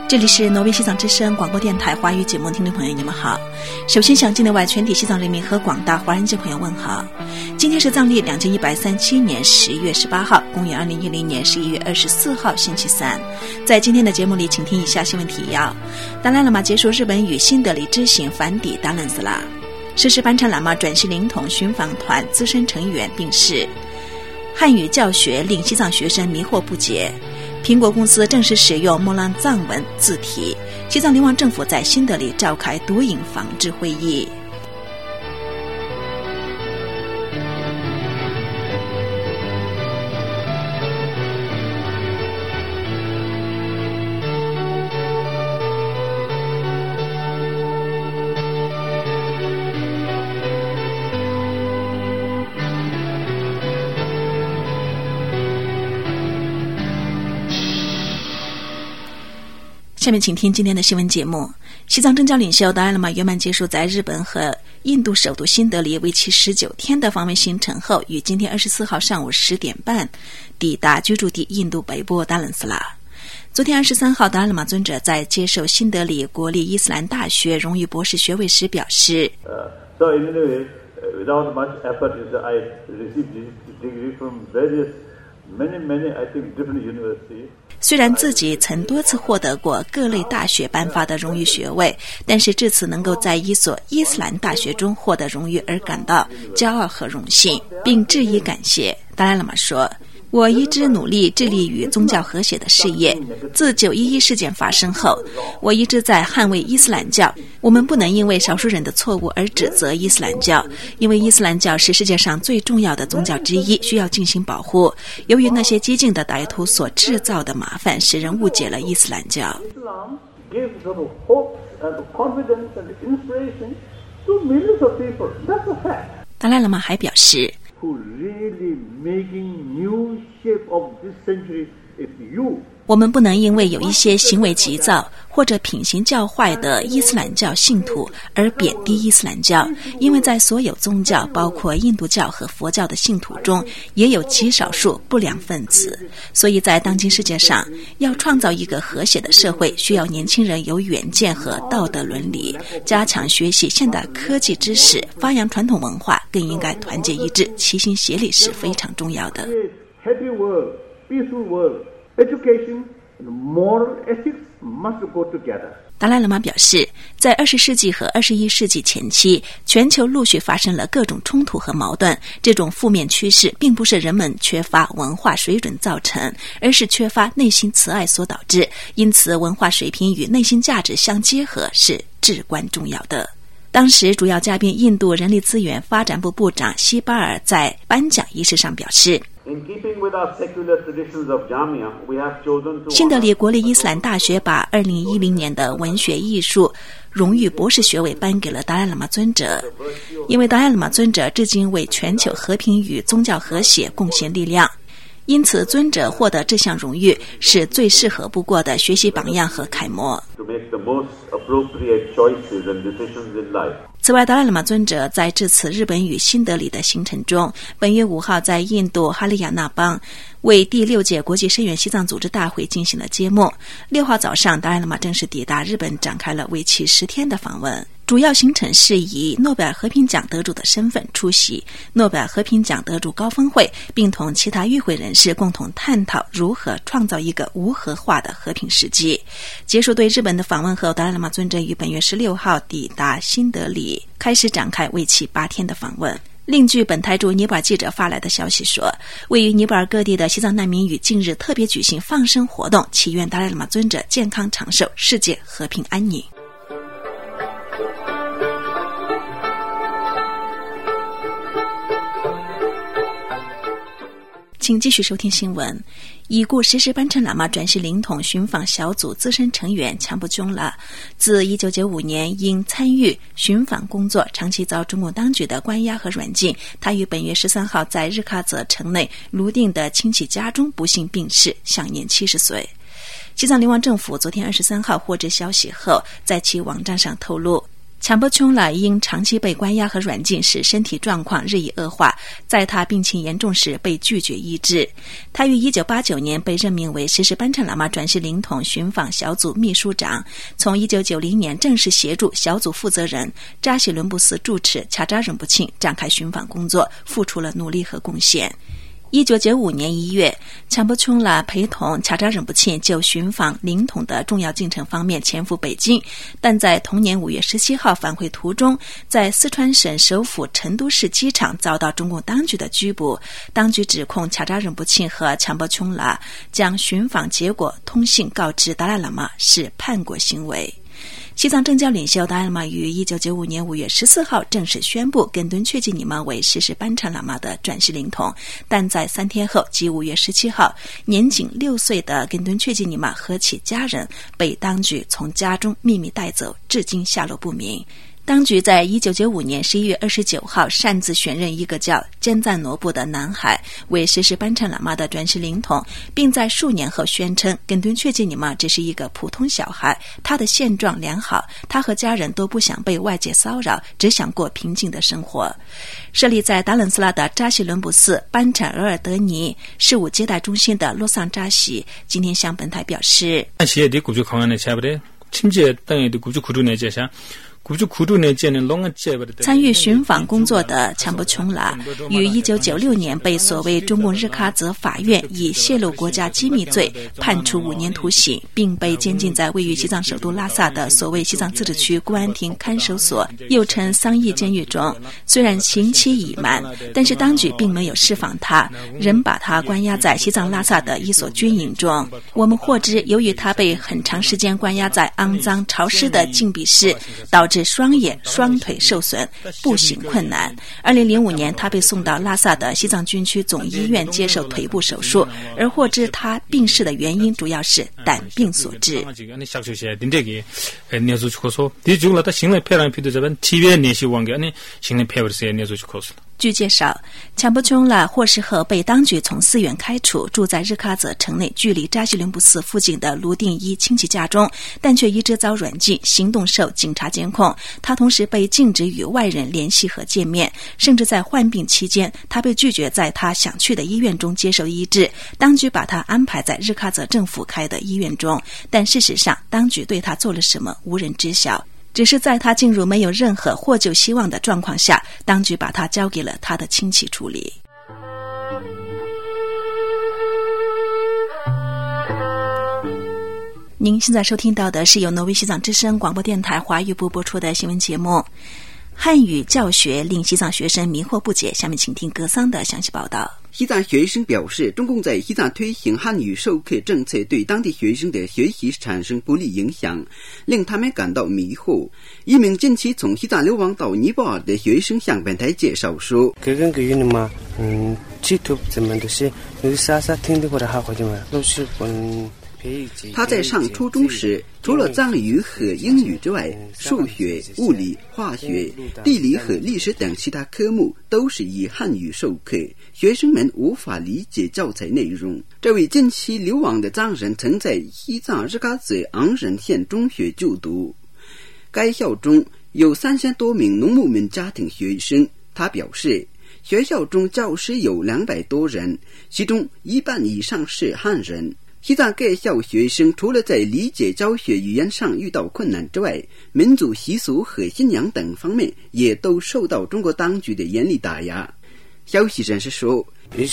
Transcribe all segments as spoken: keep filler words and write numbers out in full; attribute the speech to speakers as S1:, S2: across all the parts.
S1: 这里是挪威西藏之声广播电台华语节目，听众朋友你们好。首先向境内外全体西藏人民和广大华人界朋友问好。今天是藏历两千一百三十七年十月十八号，公元二零一零年十一月二十四号星期三。在今天的节目里，请听以下新闻提要。达赖喇嘛结束日本与新德里之行返抵达兰斯拉。施什班禅喇嘛转系灵统寻访团资深成员病逝。汉语教学令西藏学生迷惑不解。苹果公司正式使用莫朗藏文字体。西藏流亡政府在新德里召开毒瘾防治会议。下面请听今天的新闻节目。西藏政教领袖达赖喇嘛圆满结束在日本和印度首都新德里为期十九天的访问行程后，于今天二十四号上午十点半抵达居住地印度北部达兰斯拉。昨天二十三号，达赖喇嘛尊者在接受新德里国立伊斯兰大学荣誉博士学位时表示、uh, so in any way, without much effort, I received this degree from various many, many, I think, different universities.虽然自己曾多次获得过各类大学颁发的荣誉学位，但是至此能够在一所伊斯兰大学中获得荣誉而感到骄傲和荣幸，并致以感谢。达赖喇嘛说，我一直努力致力于宗教和谐的事业。自九一一事件发生后，我一直在捍卫伊斯兰教。我们不能因为少数人的错误而指责伊斯兰教，因为伊斯兰教是世界上最重要的宗教之一，需要进行保护。由于那些激进的歹徒所制造的麻烦，使人误解了伊斯兰教。达赖喇嘛还表示，我们不能因为有一些行为急躁或者品行较坏的伊斯兰教信徒而贬低伊斯兰教，因为在所有宗教包括印度教和佛教的信徒中也有极少数不良分子。所以在当今世界上，要创造一个和谐的社会，需要年轻人有远见和道德伦理，加强学习现代科技知识，发扬传统文化，更应该团结一致，齐心协力是非常重要的。
S2: Happy world, peaceful world, education and moral ethics must go together.
S1: 达赖喇嘛表示，在二十世纪和二十一世纪前期，全球陆续发生了各种冲突和矛盾。这种负面趋势并不是人们缺乏文化水准造成，而是缺乏内心慈爱所导致。因此，文化水平与内心价值相结合是至关重要的。当时主要嘉宾印度人力资源发展部部长希巴尔在颁奖仪式上表示，新德里国立伊斯兰大学把二零一零年的文学艺术荣誉博士学位颁给了达赖喇嘛尊者，因为达赖喇嘛尊者至今为全球和平与宗教和谐贡献力量，因此尊者获得这项荣誉是最适合不过的学习榜样和楷模。此外，达赖喇嘛尊者在这次日本与新德里的行程中，本月五号在印度哈里亚纳邦为第六届国际声援西藏组织大会进行了揭幕。六号早上，达赖喇嘛正式抵达日本，展开了为期十天的访问。主要行程是以诺贝尔和平奖得主的身份出席诺贝尔和平奖得主高峰会，并同其他与会人士共同探讨如何创造一个无核化的和平世界。结束对日本的访问后，达赖喇嘛尊者于本月十六号抵达新德里，开始展开为期八天的访问。另据本台驻尼泊尔记者发来的消息说，位于尼泊尔各地的西藏难民与近日特别举行放生活动，祈愿达赖喇嘛尊者健康长寿，世界和平安宁。请继续收听新闻。已故施什班禅喇嘛转系灵统寻访小组资深成员强布宗拉，自一九九五年因参与寻访工作长期遭中共当局的关押和软禁，他于本月十三号在日喀则城内泸定的亲戚家中不幸病逝，享年七十岁。西藏流亡政府昨天二十三号获知消息后，在其网站上透露， 强迫琼拉因长期被关押和软禁，使身体状况日益恶化，在他病情严重时被拒绝医治。他于一九八九年被任命为实时班禅喇嘛转世灵统寻访小组秘书长，从一九九零年正式协助小组负责人扎西伦布斯住持恰扎仁波切展开寻访工作，付出了努力和贡献。一九九五年一月，强迫琼拉陪同恰扎仁波切就寻访灵统的重要进程方面前赴北京，但在同年五月十七号返回途中，在四川省首府成都市机场遭到中共当局的拘捕。当局指控恰扎仁波切和强迫琼拉将寻访结果通信告知达赖喇嘛是叛国行为。西藏政教领袖达赖喇嘛于一九九五年五月十四号正式宣布根敦确济尼玛为实时班禅喇嘛的转世灵统，但在三天后即五月十七号，年仅六岁的根敦确济尼玛和其家人被当局从家中秘密带走，至今下落不明。当局在一九九五年十一月二十九号擅自选任一个叫坚赞罗布的男孩为实时班禅喇嘛的转世灵统，并在数年后宣称根敦确济尼玛只是一个普通小孩，他的现状良好，他和家人都不想被外界骚扰，只想过平静的生活。设立在达冷斯拉的扎西伦布寺班禅额尔德尼事务接待中心的洛桑扎西今天向本台表示，参与寻访工作的强迫琼拉于一九九六年被所谓中共日喀则法院以泄露国家机密罪判处五年徒刑，并被监禁在位于西藏首都拉萨的所谓西藏自治区公安厅看守所，又称桑义监狱中。虽然刑期已满，但是当局并没有释放他，仍把他关押在西藏拉萨的一所军营中。我们获知，由于他被很长时间关押在肮脏潮湿的禁闭室，导致双眼双腿受损，步行困难。二零零五年他被送到拉萨的西藏军区总医院接受腿部手术，而获知他病逝的原因主要是胆病所致。据介绍，强迫琼拉获释后被当局从寺院开除，住在日喀则城内距离扎西伦布寺附近的卢定一亲戚家中，但却一直遭软禁，行动受警察监控。他同时被禁止与外人联系和见面，甚至在患病期间，他被拒绝在他想去的医院中接受医治。当局把他安排在日喀则政府开的医院中，但事实上，当局对他做了什么，无人知晓。只是在他进入没有任何获救希望的状况下，当局把他交给了他的亲戚处理。您现在收听到的是由挪威西藏之声广播电台华语部播出的新闻节目。汉语教学令西藏学生迷惑不解，下面请听格桑的详细报道。
S3: 西藏学生表示，中共在西藏推行汉语授课政策对当地学生的学习产生不利影响，令他们感到迷惑。一名近期从西藏流亡到尼泊尔的学生向本台介绍说，
S4: 嗯，企图怎么的是有啥啥听的或者好或者嘛，都是嗯。
S3: 他在上初中时，除了藏语和英语之外，数学、物理、化学、地理和历史等其他科目都是以汉语授课，学生们无法理解教材内容。这位近期流亡的藏人曾在西藏日喀则昂仁县中学就读，该校中有三千多名农牧民家庭学生。他表示，学校中教师有两百多人，其中一半以上是汉人。西藏各校学生除了在理解教学语言上遇到困难之外，民族习俗和信仰等方面也都受到中国当局的严厉打压。消息人士说，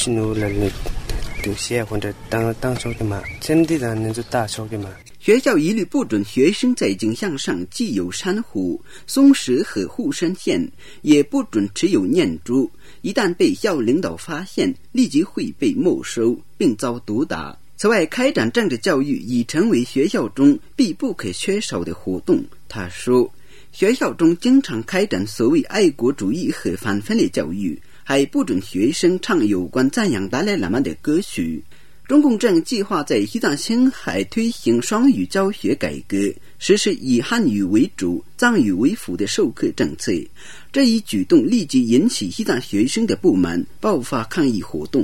S3: 学校一律不准学生在景象上既有珊瑚、松石和护身线，也不准持有念珠，一旦被校领导发现，立即会被没收并遭毒打。此外，开展政治教育已成为学校中必不可缺少的活动。他说，学校中经常开展所谓爱国主义和反分裂教育，还不准学生唱有关赞扬达赖喇嘛的歌曲。中共正计划在西藏青海推行双语教学改革，实施以汉语为主、藏语为辅的授课政策。这一举动立即引起西藏学生的不满，爆发抗议活动。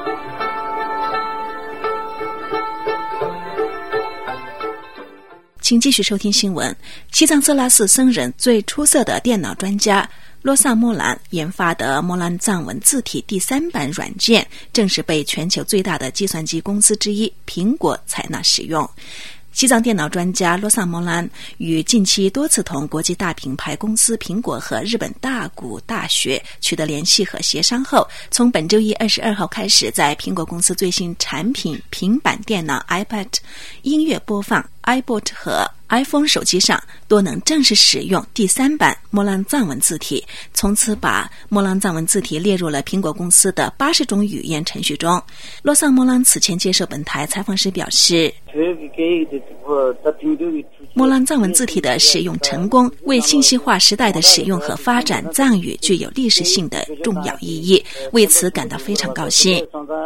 S1: 其请继续收听新闻。西藏色拉寺僧人最出色的电脑专家洛萨莫兰研发的莫兰藏文字体第三版软件正式被全球最大的计算机公司之一苹果采纳使用。西藏电脑专家洛萨莫兰与近期多次同国际大品牌公司苹果和日本大谷大学取得联系和协商后，从本周一二十二号开始，在苹果公司最新产品平板电脑 iPad、音乐播放 iPod 和 iPhone 手机上都能正式使用第三版莫兰藏文字体，从此把莫兰藏文字体列入了苹果公司的八十种语言程序中。洛萨莫兰此前接受本台采访时表示，莫兰藏文字体的使用成功，为信息化时代的使用和发展藏语具有历史性的重要意义，为此感到非常高兴。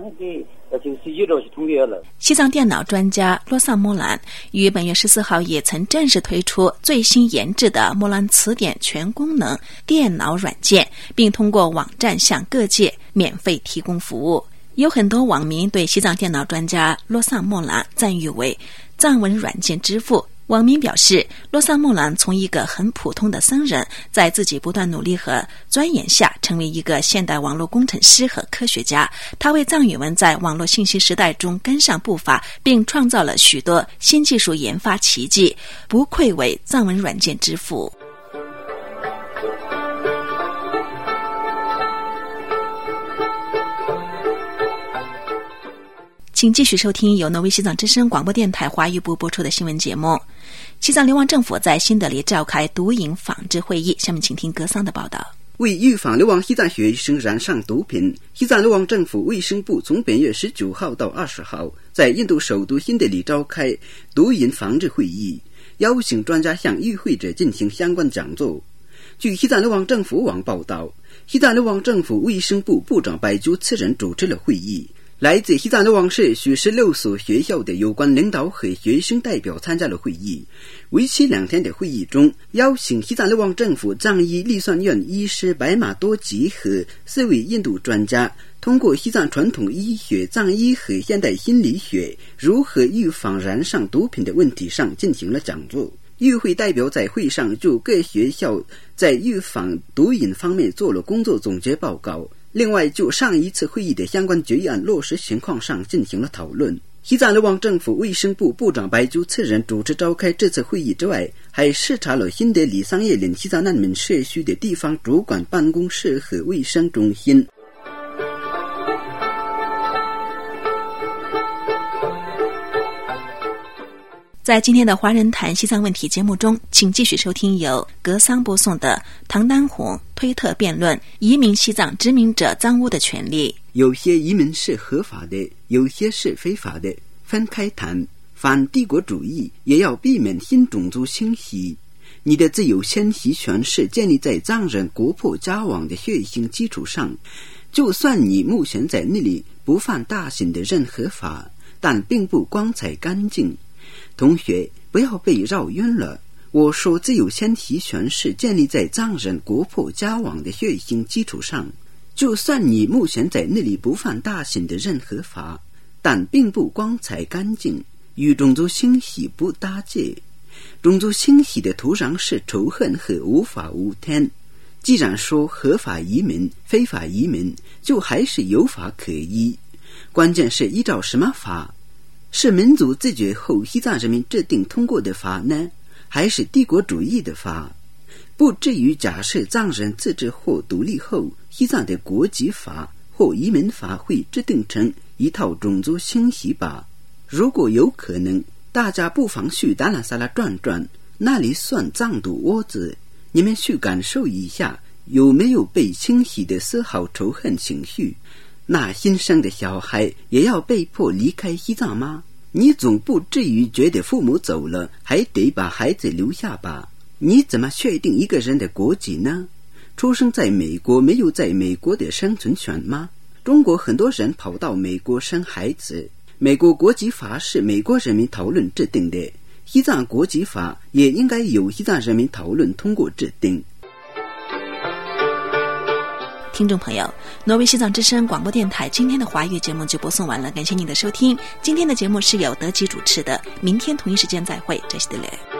S1: 西藏电脑专家洛萨莫兰于本月十四号也曾正式推出最新研制的莫兰词典全功能电脑软件，并通过网站向各界免费提供服务。有很多网民对西藏电脑专家洛萨莫兰赞誉为藏文软件之父。网民表示，洛萨莫兰从一个很普通的僧人，在自己不断努力和钻研下，成为一个现代网络工程师和科学家。他为藏语文在网络信息时代中跟上步伐，并创造了许多新技术研发奇迹，不愧为藏文软件之父。请继续收听由挪威西藏之声广播电台华语部播出的新闻节目。西藏流亡政府在新德里召开毒瘾防治会议，下面请听格桑的报道。
S3: 为预防流亡西藏学生染上毒品，西藏流亡政府卫生部从本月十九号到二十号在印度首都新德里召开毒瘾防治会议，邀请专家向与会者进行相关讲座。据西藏流亡政府网报道，西藏流亡政府卫生部部长白鸠次仁主持了会议。来自西藏流亡市许十六所学校的有关领导和学生代表参加了会议。为期两天的会议中，邀请西藏流亡政府藏医立算院医师白马多吉和四位印度专家，通过西藏传统医学、藏医和现代心理学如何预防染上毒品的问题上进行了讲座。与会代表在会上就各学校在预防毒瘾方面做了工作总结报告，另外就上一次会议的相关决议案落实情况上进行了讨论。西藏流亡政府卫生部部长白鸠次仁主持召开这次会议之外，还视察了新德里桑叶林西藏难民社区的地方主管办公室和卫生中心。
S1: 在今天的华人谈西藏问题节目中，请继续收听由格桑播送的唐丹红推特辩论移民西藏殖民者藏污的权利。
S3: 有些移民是合法的，有些是非法的，分开谈。反帝国主义也要避免新种族清洗。你的自由迁徙权是建立在藏人国破家亡的血腥基础上，就算你目前在那里不犯大刑的任何法，但并不光彩干净。同学，不要被绕晕了。我说自由迁徙权是建立在藏人国破家亡的血腥基础上，就算你目前在那里不犯大刑的任何法，但并不光彩干净，与种族清洗不搭界。种族清洗的土壤是仇恨和无法无天。既然说合法移民、非法移民，就还是有法可依。关键是依照什么法？是民族自觉后西藏人民制定通过的法呢，还是帝国主义的法？不至于假设藏人自治或独立后，西藏的国籍法或移民法会制定成一套种族清洗吧。如果有可能，大家不妨去达兰萨拉转转，那里算藏独窝子，你们去感受一下，有没有被清洗的丝毫仇恨情绪？那新生的小孩也要被迫离开西藏吗？你总不至于觉得父母走了还得把孩子留下吧？你怎么确定一个人的国籍呢？出生在美国没有在美国的生存权吗？中国很多人跑到美国生孩子，美国国籍法是美国人民讨论制定的，西藏国籍法也应该由西藏人民讨论通过制定。
S1: 听众朋友，挪威西藏之声广播电台今天的华语节目就播送完了，感谢您的收听。今天的节目是由德吉主持的，明天同一时间再会，这是德雷。